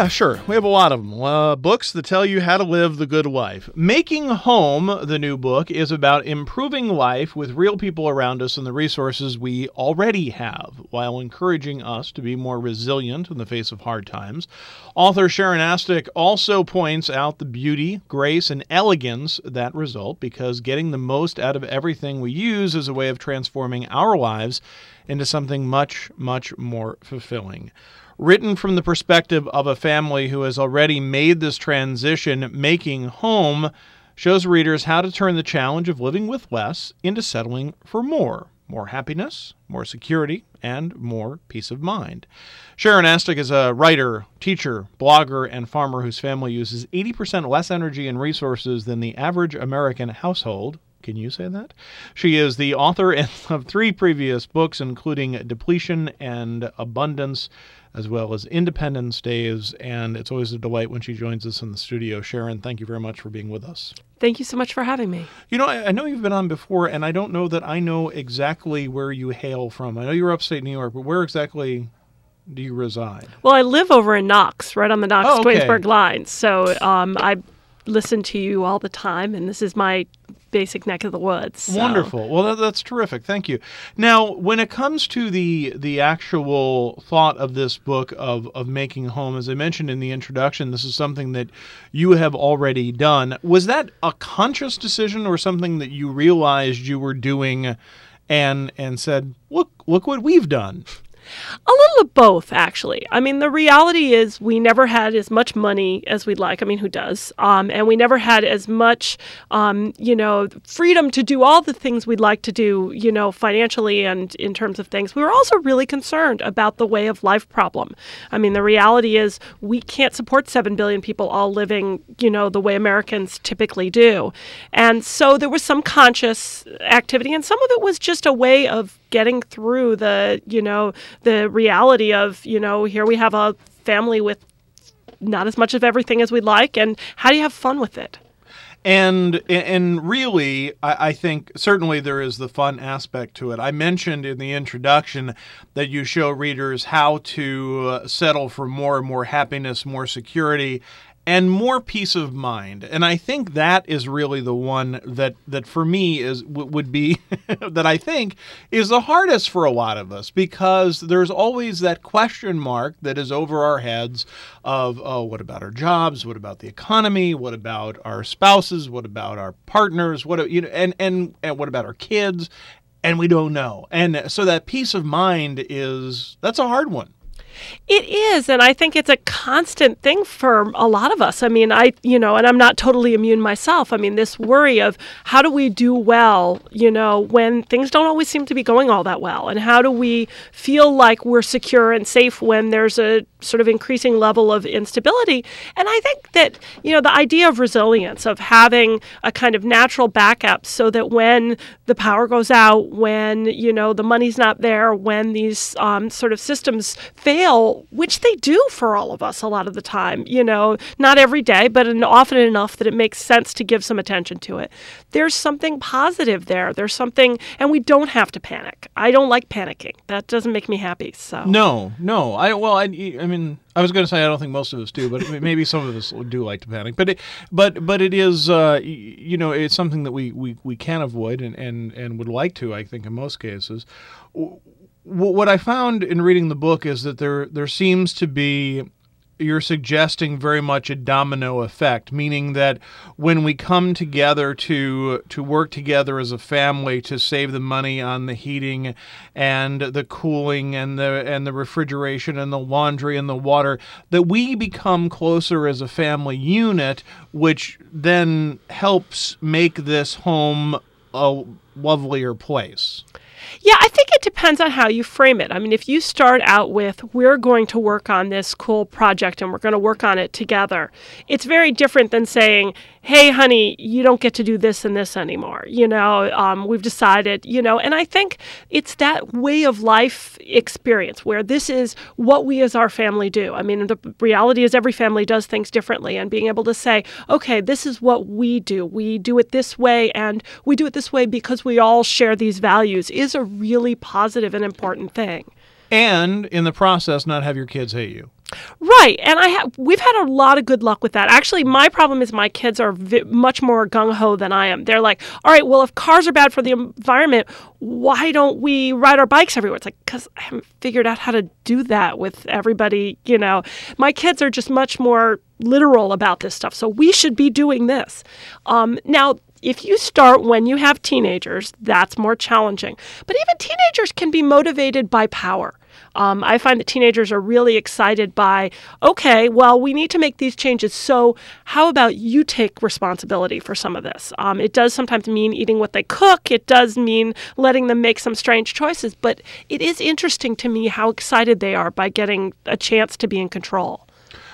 Yeah, sure. We have a lot of them. Books that tell you how to live the good life. Making Home, the new book, is about improving life with real people around us and the resources we already have, while encouraging us to be more resilient in the face of hard times. Author Sharon Astick also points out the beauty, grace, and elegance that result, because getting the most out of everything we use is a way of transforming our lives into something much, much more fulfilling. Written from the perspective of a family who has already made this transition, Making Home shows readers how to turn the challenge of living with less into settling for more happiness, more security, and more peace of mind. Sharon Astick is a writer, teacher, blogger, and farmer whose family uses 80% less energy and resources than the average American household. Can you say that? She is the author of 3 previous books, including Depletion and Abundance, as well as Independence Days, and it's always a delight when she joins us in the studio. Sharon, thank you very much for being with us. Thank you so much for having me. You know, I know you've been on before, and I don't know that I know exactly where you hail from. I know you're upstate New York, but where exactly do you reside? Well, I live over in Knox, right on the Knox-Twinsburg line, so I listen to you all the time, and this is my basic neck of the woods. So. Wonderful. Well, that's terrific. Thank you. Now, when it comes to the actual thought of this book of Making Home, as I mentioned in the introduction, this is something that you have already done. Was that a conscious decision or something that you realized you were doing and said, look what we've done? A little of both, actually. I mean, the reality is we never had as much money as we'd like. I mean, who does? And we never had as much, freedom to do all the things we'd like to do, financially and in terms of things. We were also really concerned about the way of life problem. I mean, the reality is we can't support 7 billion people all living, the way Americans typically do. And so there was some conscious activity, and some of it was just a way of getting through the reality of, here we have a family with not as much of everything as we'd like, and how do you have fun with it? And really, I think certainly there is the fun aspect to it. I mentioned in the introduction that you show readers how to settle for more and more happiness, more security, and more peace of mind. And I think that is really the one that for me would be that I think is the hardest for a lot of us, because there's always that question mark that is over our heads of, what about our jobs? What about the economy? What about our spouses? What about our partners? And what about our kids? And we don't know. And so that peace of mind that's a hard one. It is, and I think it's a constant thing for a lot of us. I mean, and I'm not totally immune myself. I mean, this worry of how do we do well, when things don't always seem to be going all that well, and how do we feel like we're secure and safe when there's a sort of increasing level of instability. And I think that, the idea of resilience, of having a kind of natural backup so that when the power goes out, when, the money's not there, when these sort of systems fail, which they do for all of us a lot of the time, not every day, but often enough that it makes sense to give some attention to it. There's something positive there. There's something, and we don't have to panic. I don't like panicking. That doesn't make me happy. So No. I mean, I was going to say I don't think most of us do, but maybe some of us do like to panic. But it is, it's something that we can avoid and would like to, I think, in most cases. What I found in reading the book is that there seems to be, you're suggesting very much a domino effect, meaning that when we come together to work together as a family to save the money on the heating and the cooling and the refrigeration and the laundry and the water, that we become closer as a family unit, which then helps make this home a lovelier place. Yeah, I think it depends on how you frame it. I mean, if you start out with, we're going to work on this cool project and we're going to work on it together, it's very different than saying, hey, honey, you don't get to do this and this anymore. We've decided, and I think it's that way of life experience where this is what we as our family do. I mean, the reality is every family does things differently, and being able to say, okay, this is what we do. We do it this way, and we do it this way because we all share these values is a really positive and important thing. And in the process, not have your kids hate you. Right, and we've had a lot of good luck with that. Actually, my problem is my kids are much more gung-ho than I am. They're like, all right, well, if cars are bad for the environment, why don't we ride our bikes everywhere? It's like, because I haven't figured out how to do that with everybody, My kids are just much more literal about this stuff, so we should be doing this. Now, if you start when you have teenagers, that's more challenging. But even teenagers can be motivated by power. I find that teenagers are really excited by, okay, well, we need to make these changes. So how about you take responsibility for some of this? It does sometimes mean eating what they cook. It does mean letting them make some strange choices. But it is interesting to me how excited they are by getting a chance to be in control.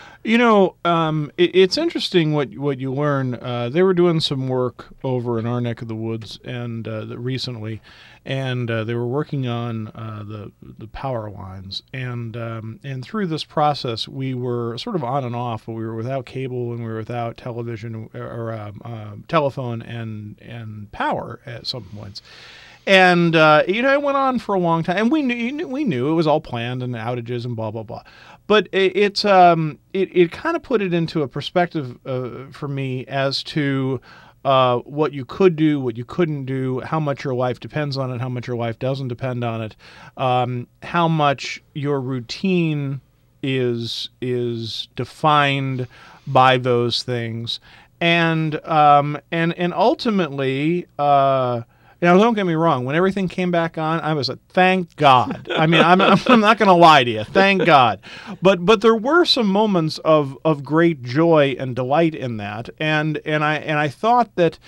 It's interesting what you learn. They were doing some work over in our neck of the woods and recently, and they were working on the power lines. And through this process, we were sort of on and off. We were without cable and we were without television or telephone and power at some points. And it went on for a long time, and we knew it was all planned and outages and blah blah blah. But it kind of put it into a perspective for me as to what you could do, what you couldn't do, how much your life depends on it, how much your life doesn't depend on it, how much your routine is defined by those things, and ultimately. Don't get me wrong. When everything came back on, I was like, thank God. I mean, I'm not going to lie to you. Thank God. But there were some moments of great joy and delight in that, and I thought that,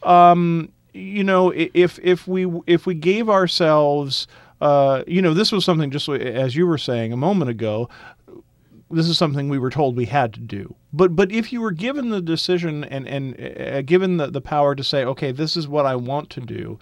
if we gave ourselves, this was something just as you were saying a moment ago. This is something we were told we had to do. But if you were given the decision and given the power to say, okay, this is what I want to do,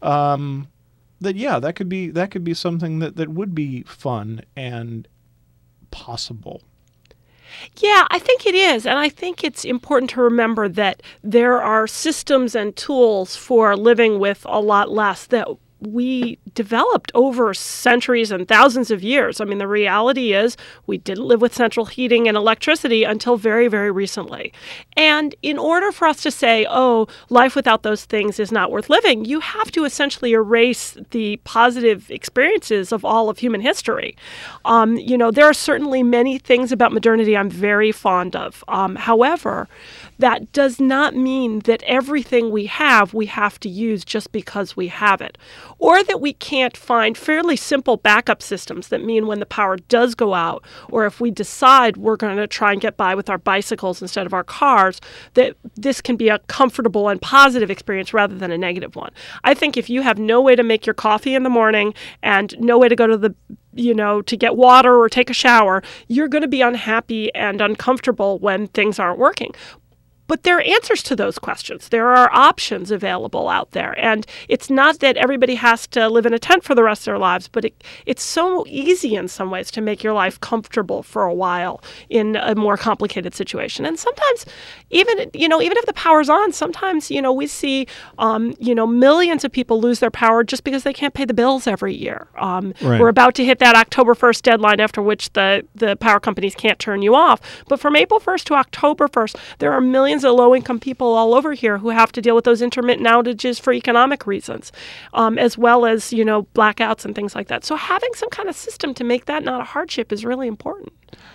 that could be something that would be fun and possible. Yeah, I think it is. And I think it's important to remember that there are systems and tools for living with a lot less that we developed over centuries and thousands of years. I mean, the reality is we didn't live with central heating and electricity until very, very recently. And in order for us to say, oh, life without those things is not worth living, you have to essentially erase the positive experiences of all of human history. There are certainly many things about modernity I'm very fond of. However, that does not mean that everything we have to use just because we have it. Or that we can't find fairly simple backup systems that mean when the power does go out, or if we decide we're going to try and get by with our bicycles instead of our cars, that this can be a comfortable and positive experience rather than a negative one. I think if you have no way to make your coffee in the morning and no way to go to to get water or take a shower, you're going to be unhappy and uncomfortable when things aren't working. But there are answers to those questions. There are options available out there. And it's not that everybody has to live in a tent for the rest of their lives, but it's so easy in some ways to make your life comfortable for a while in a more complicated situation. And sometimes, even if the power's on, sometimes, we see, millions of people lose their power just because they can't pay the bills every year. Right. We're about to hit that October 1st deadline after which the power companies can't turn you off. But from April 1st to October 1st, there are millions of low-income people all over here who have to deal with those intermittent outages for economic reasons, as well as, blackouts and things like that. So having some kind of system to make that not a hardship is really important.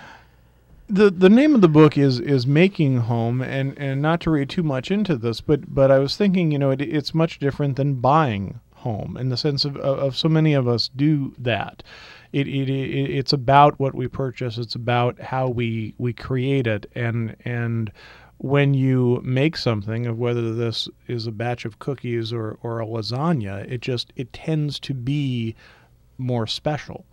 The name of the book is Making Home, and not to read too much into this, but I was thinking, it's much different than buying home in the sense of so many of us do that. It's about what we purchase. It's about how we create it, and when you make something, of whether this is a batch of cookies or a lasagna, it tends to be more special.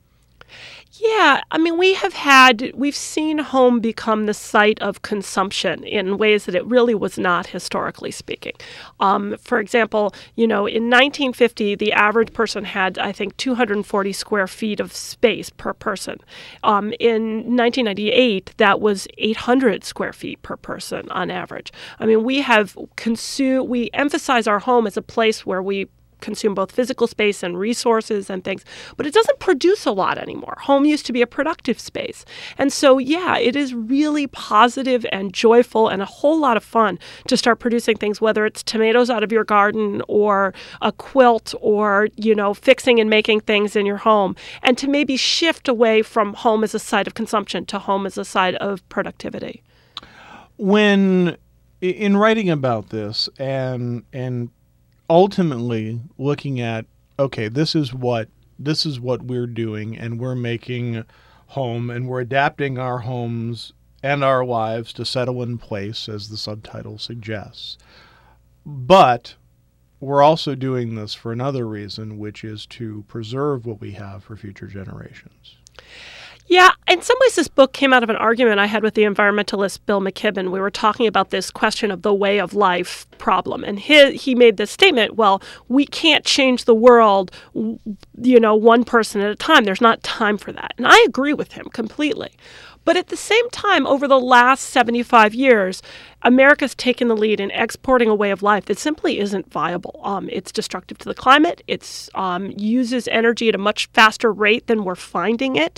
Yeah, I mean, we've seen home become the site of consumption in ways that it really was not historically speaking. For example, in 1950, the average person had, I think, 240 square feet of space per person. In 1998, that was 800 square feet per person on average. I mean, we emphasize our home as a place where we consume both physical space and resources and things, but it doesn't produce a lot anymore. Home used to be a productive space. And so, yeah, it is really positive and joyful and a whole lot of fun to start producing things, whether it's tomatoes out of your garden or a quilt or, fixing and making things in your home, and to maybe shift away from home as a site of consumption to home as a site of productivity. When in writing about this and ultimately looking at, okay, this is what we're doing, and we're making home, and we're adapting our homes and our lives to settle in place, as the subtitle suggests. But we're also doing this for another reason, which is to preserve what we have for future generations. Yeah, in some ways, this book came out of an argument I had with the environmentalist Bill McKibben. We were talking about this question of the way of life problem. And he made this statement, well, we can't change the world, one person at a time. There's not time for that. And I agree with him completely. But at the same time, over the last 75 years, America's taken the lead in exporting a way of life that simply isn't viable. It's destructive to the climate. It uses energy at a much faster rate than we're finding it.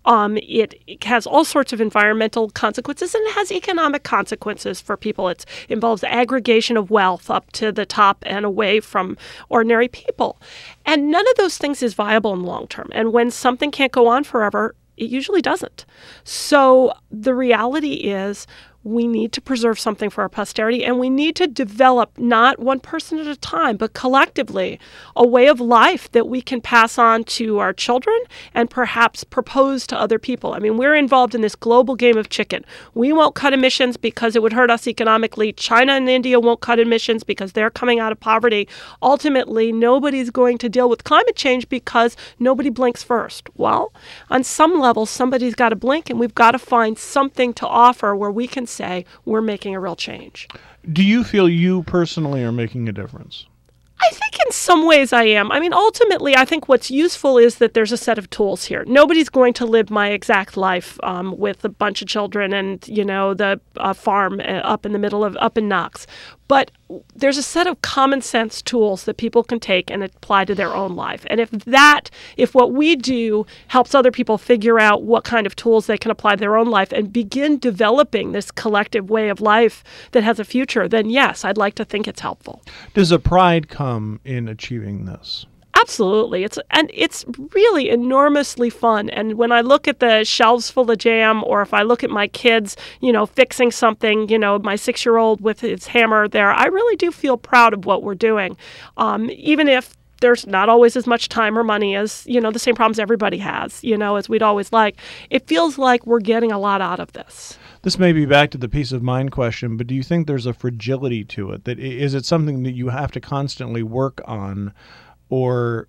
It has all sorts of environmental consequences, and it has economic consequences for people. It involves aggregation of wealth up to the top and away from ordinary people. And none of those things is viable in the long term. And when something can't go on forever, it usually doesn't. So the reality is we need to preserve something for our posterity, and we need to develop, not one person at a time, but collectively, a way of life that we can pass on to our children and perhaps propose to other people. I mean, we're involved in this global game of chicken. We won't cut emissions because it would hurt us economically. China and India won't cut emissions because they're coming out of poverty. Ultimately, nobody's going to deal with climate change because nobody blinks first. Well, on some level, somebody's got to blink, and we've got to find something to offer where we can say we're making a real change. Do you feel you personally are making a difference? I think in some ways I am. I mean, ultimately, I think what's useful is that there's a set of tools here. Nobody's going to live my exact life with a bunch of children and, the farm up in Knox. But there's a set of common sense tools that people can take and apply to their own life. And if what we do helps other people figure out what kind of tools they can apply to their own life and begin developing this collective way of life that has a future, then yes, I'd like to think it's helpful. Does a pride come in achieving this? Absolutely. It's really enormously fun. And when I look at the shelves full of jam, or if I look at my kids, fixing something, my 6-year-old with his hammer there, I really do feel proud of what we're doing. Even if there's not always as much time or money as, the same problems everybody has, as we'd always like. It feels like we're getting a lot out of this. This may be back to the peace of mind question, but do you think there's a fragility to it? That is it something that you have to constantly work on, or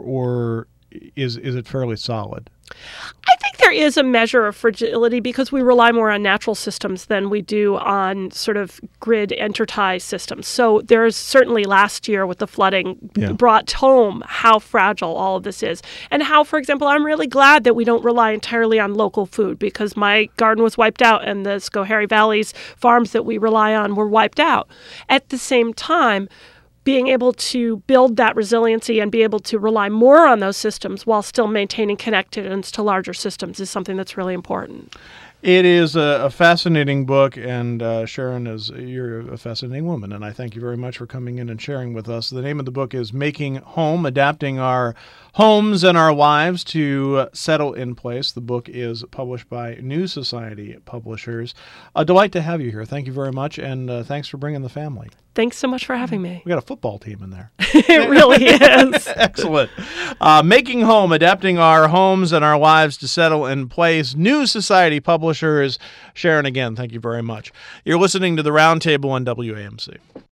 is it fairly solid? I think there is a measure of fragility because we rely more on natural systems than we do on sort of grid enterprise systems. So there's certainly last year with the flooding brought home how fragile all of this is. And how, for example, I'm really glad that we don't rely entirely on local food because my garden was wiped out and the Schoharie Valley's farms that we rely on were wiped out. At the same time, being able to build that resiliency and be able to rely more on those systems while still maintaining connectedness to larger systems is something that's really important. It is a fascinating book, and Sharon, you're a fascinating woman, and I thank you very much for coming in and sharing with us. The name of the book is Making Home, Adapting Our Homes and Our Lives to Settle in Place. The book is published by New Society Publishers. A delight to have you here. Thank you very much, and thanks for bringing the family. Thanks so much for having me. We got a football team in there. It really is. Excellent. Making Home, Adapting Our Homes and Our Lives to Settle in Place. New Society Publishers. Sharon, again, thank you very much. You're listening to The Roundtable on WAMC.